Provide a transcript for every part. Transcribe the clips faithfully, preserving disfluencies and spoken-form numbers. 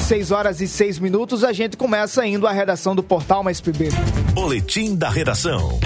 seis horas e seis minutos, a gente começa indo à redação do Portal Mais P B. Boletim da Redação.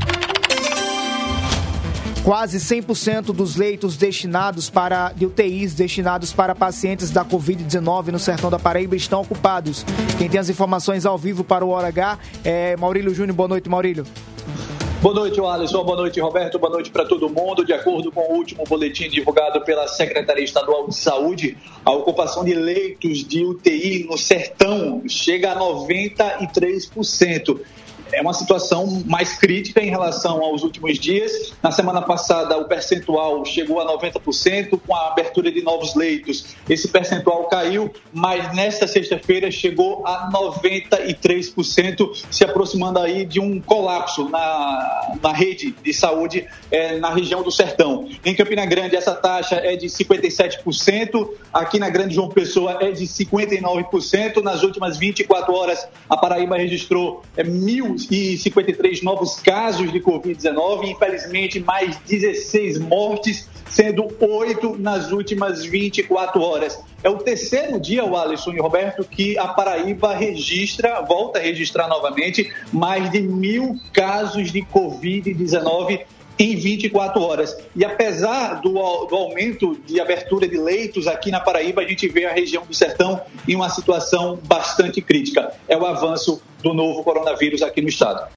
Quase cem por cento dos leitos destinados para, de U T Is destinados para pacientes da covid dezenove no sertão da Paraíba estão ocupados. Quem tem as informações ao vivo para o Hora H é Maurílio Júnior. Boa noite, Maurílio. Boa noite, Alisson. Boa noite, Roberto. Boa noite para todo mundo. De acordo com o último boletim divulgado pela Secretaria Estadual de Saúde, a ocupação de leitos de U T I no sertão chega a noventa e três por cento. É uma situação mais crítica em relação aos últimos dias. Na semana passada, o percentual chegou a noventa por cento com a abertura de novos leitos. Esse percentual caiu, mas nesta sexta-feira chegou a noventa e três por cento, se aproximando aí de um colapso na, na rede de saúde é, na região do Sertão. Em Campina Grande, essa taxa é de cinquenta e sete por cento. Aqui na Grande João Pessoa é de cinquenta e nove por cento. Nas últimas vinte e quatro horas, a Paraíba registrou é, mil e cinquenta e três novos casos de covid dezenove, infelizmente mais dezesseis mortes, sendo oito nas últimas vinte e quatro horas. É o terceiro dia, o Alisson e Roberto, que a Paraíba registra, volta a registrar novamente, mais de mil casos de covid dezenove em vinte e quatro horas. E apesar do, do aumento de abertura de leitos aqui na Paraíba, a gente vê a região do Sertão em uma situação bastante crítica. É o avanço do novo coronavírus aqui no estado.